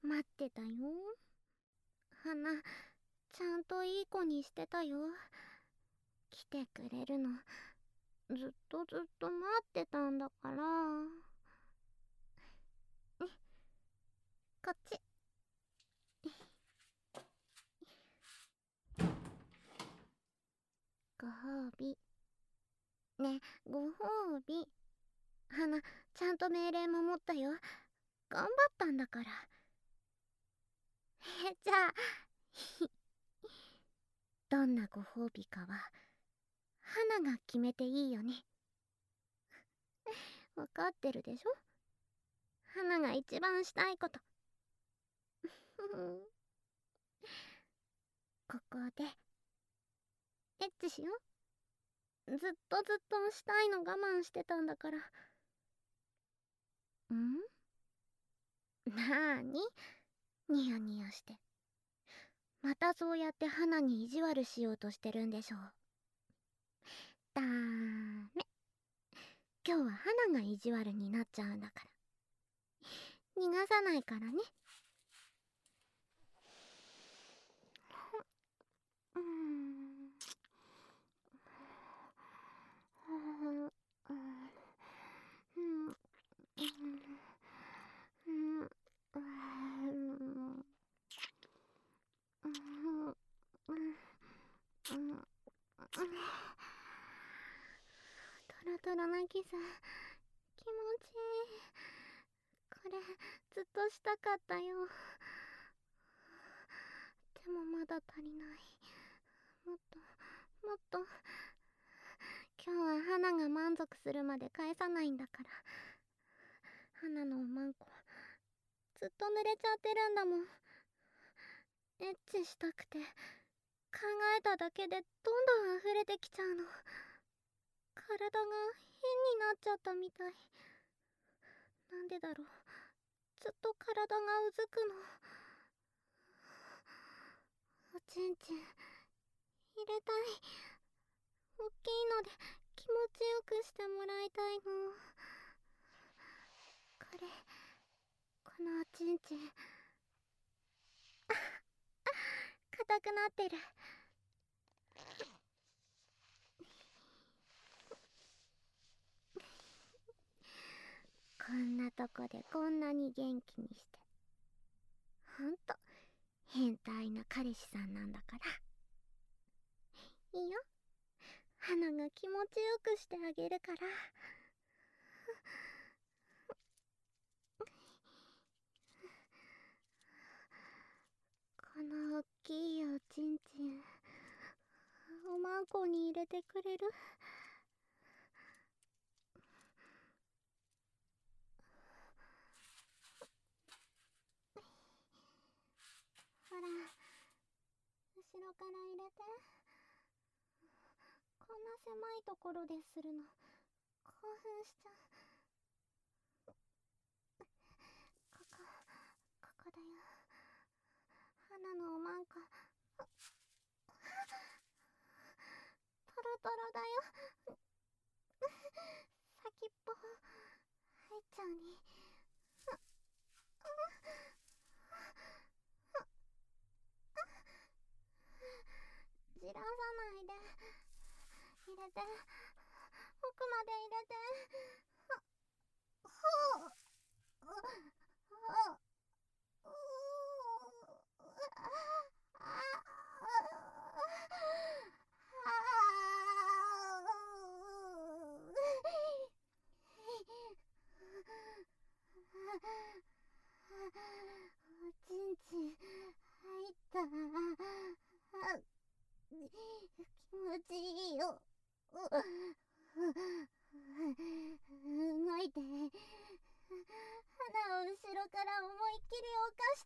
待ってたよ。花、ちゃんといい子にしてたよ。来てくれるの、ずっと待ってたんだから。こっち。ご褒美。ね、ご褒美。花、ちゃんと命令守ったよ。頑張ったんだから。じゃあ、どんなご褒美かは、花が決めていいよね。わかってるでしょ？花が一番したいこと。ここで、エッチしよう。ずっとしたいの我慢してたんだから。なーに？ニヤニヤして。またそうやって花に意地悪しようとしてるんでしょう。ダメ。今日は花が意地悪になっちゃうんだから。逃がさないからね。トロトロなキス、気持ちいい。これずっとしたかったよ。でもまだ足りない。もっと。今日は花が満足するまで返さないんだから。花のおまんこずっと濡れちゃってるんだもん。エッチしたくて考えただけでどんどん溢れてきちゃうの。体が変になっちゃったみたい。なんでだろう。ずっと体がうずくの。おちんちん入れたい。大きいので気持ちよくしてもらいたいの。このおちんちん硬くなってる。こんなとこでこんなに元気にして、ほんと変態な彼氏さんなんだから。いいよ、花が気持ちよくしてあげるから。このおっきいおちんちんおまんこに入れてくれる？ほら、後ろから入れて。こんな狭いところでするの興奮しちゃう。ここだよ。花のおまんこトロトロだよ。先っぽ入っちゃうに。じらさないで。入れて、奥まで入れて。ほう。おちんちん入った。気持ちいいよ。動いて。花を後ろから思いっきり犯して。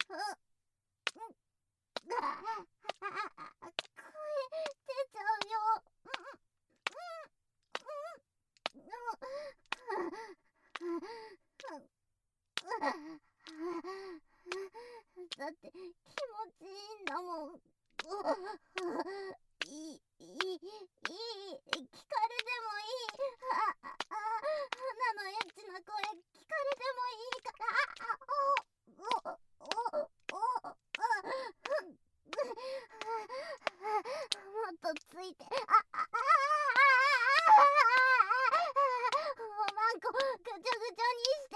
ちゃうよ。だって気持ちいいんだもん。いい、聞かれてもいい。花のエッチな声聞かれてもいいから。もっとついて。おまんこぐちょぐちょにして。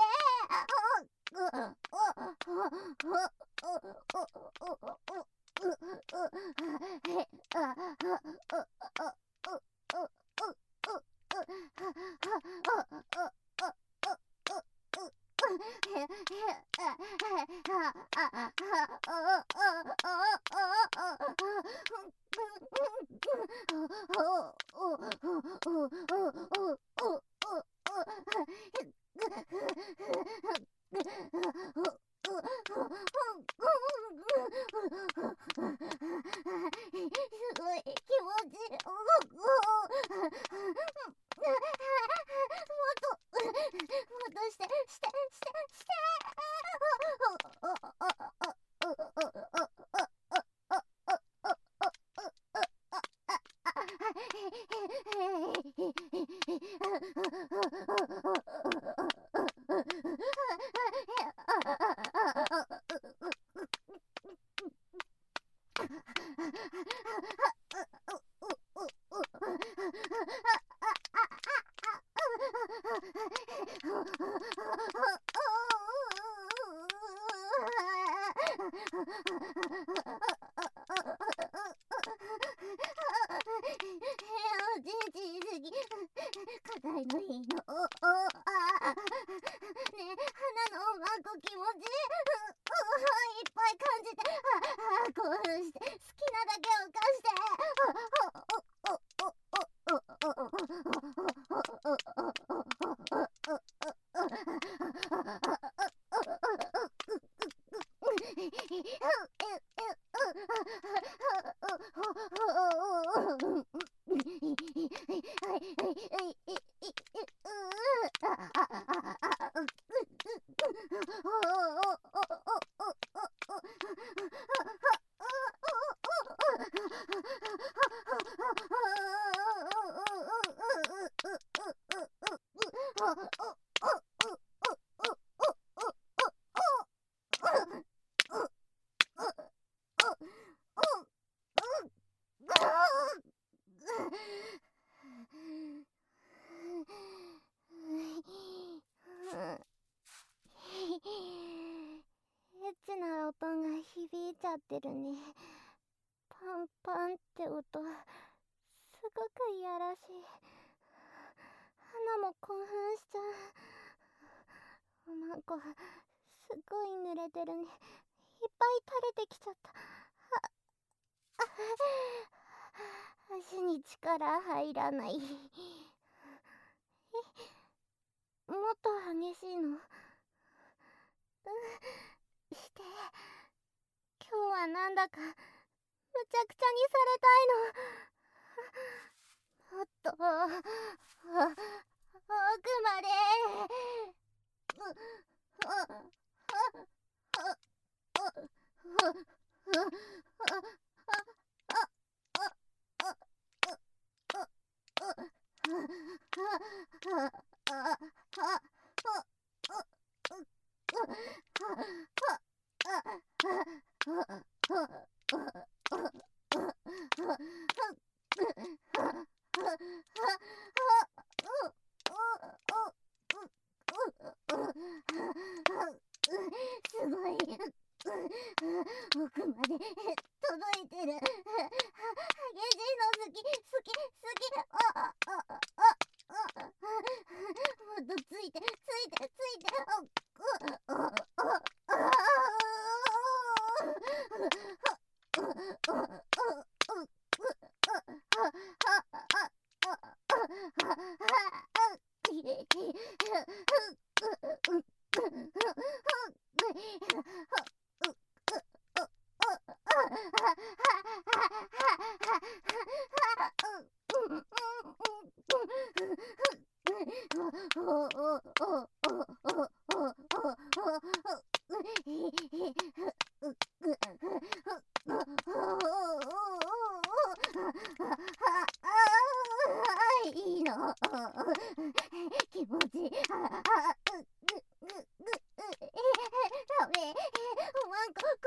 すごい気持ちいい。もっとして。硬いのいいの。ねえ、花のおまんこ気持ちいい。いっぱい感じて、興奮して、好きなだけを貸して。エッチな音が響いちゃってるね。パンパンって音、すごくいやらしい。花も興奮しちゃう。おまんこすごい濡れてるね。いっぱい垂れてきちゃった。足に力入らない。もっと激しいの。して。今日はなんだかむちゃくちゃにされたいの。もっと奥まで。すごい奥まで届いてる。激しいの好き。もっとついて。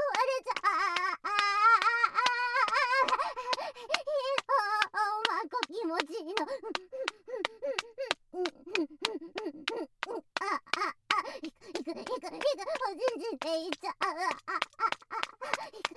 ちゃおまんこ気持ちいいの。いくおじんじんでいっちゃう。いく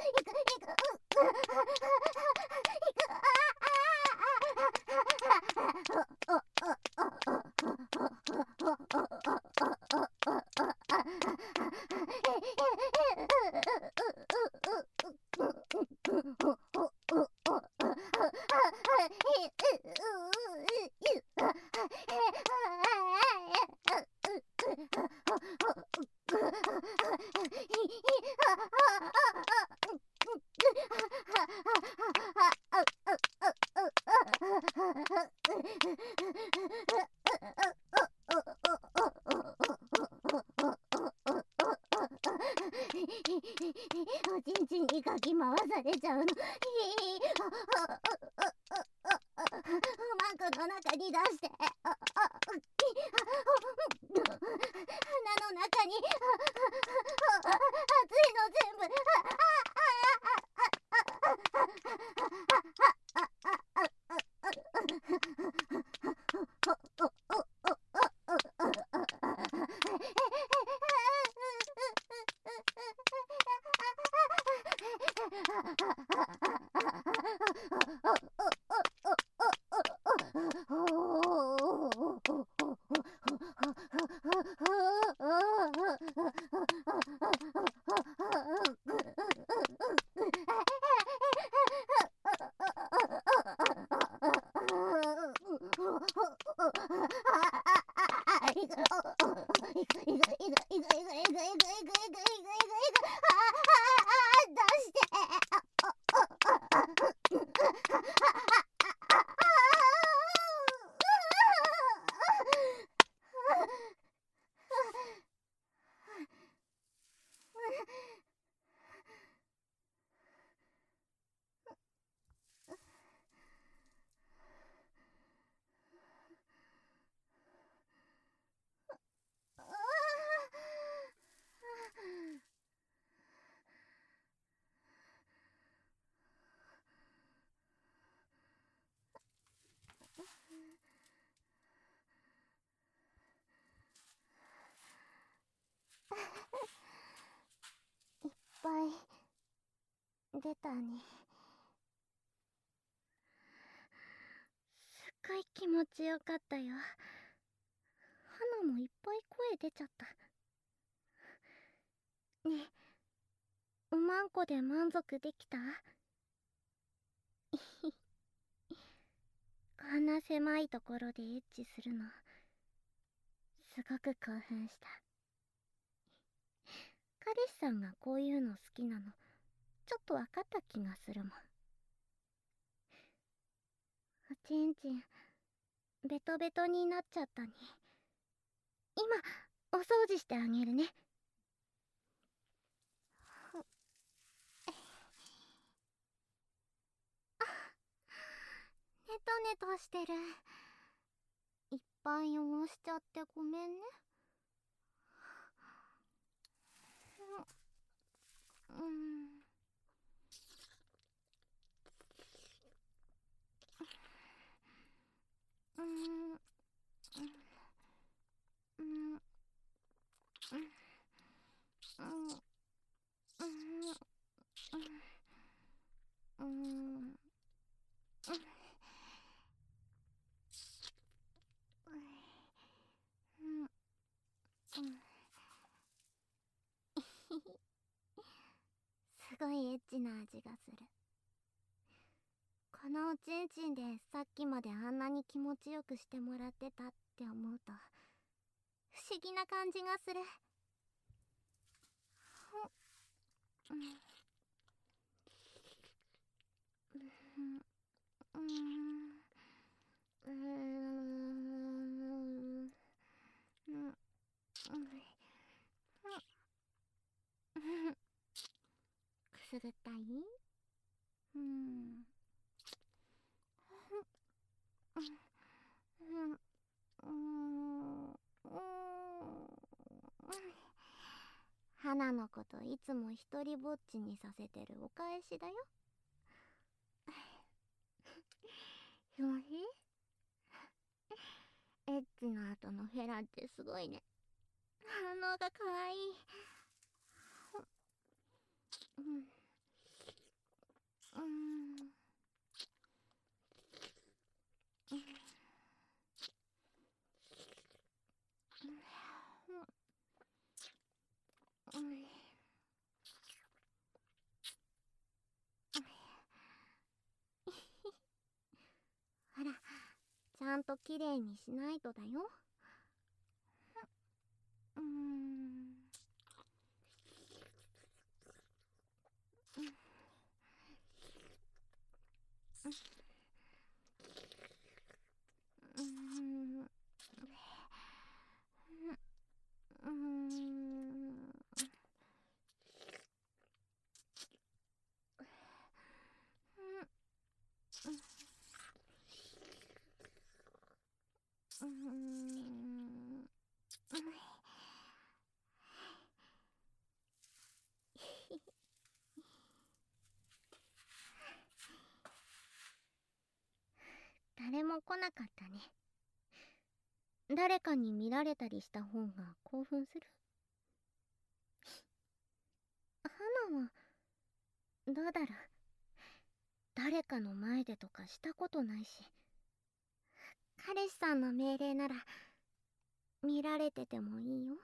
おちんちんにかき回されちゃうの。マンコの中に出して鼻の中に熱いの全部いっぱい出たね。すっごい気持ちよかったよ。花もいっぱい声出ちゃった。ねえ、おまんこで満足できた？こんな狭いところでエッチするのすごく興奮した。彼氏さんがこういうの好きなのちょっと分かった気がするもん。おちんちんベトベトになっちゃったね。今お掃除してあげるね。ネトネトしてる。いっぱい汚しちゃってごめんね。すごいエッチな味がする。このおちんちんでさっきまであんなに気持ちよくしてもらってたって思うと不思議な感じがする。くすぐったい？ 花のこといつも一人ぼっちにさせてるお返しだよ。ひもし、エッチの後のフェラってすごいね。反応がかわいい。うん。うん。うん。うん。ほら、ちゃんときれいにしないとだよ。うーん。うーん。うーん。うーん。誰も来なかったね。誰かに見られたりした方が興奮する？花はどうだろう。誰かの前でとかしたことないし、彼氏さんの命令なら見られててもいいよ。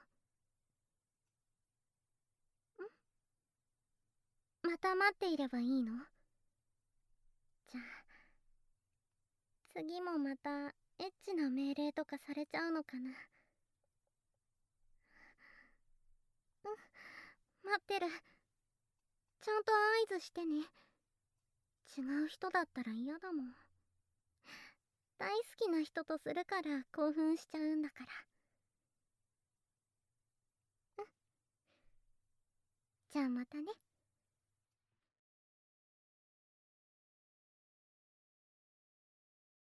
また待っていればいいの？じゃあ次もまたエッチな命令とかされちゃうのかな。待ってる。ちゃんと合図してね。違う人だったら嫌だもん。大好きな人とするから興奮しちゃうんだから。じゃあまたね。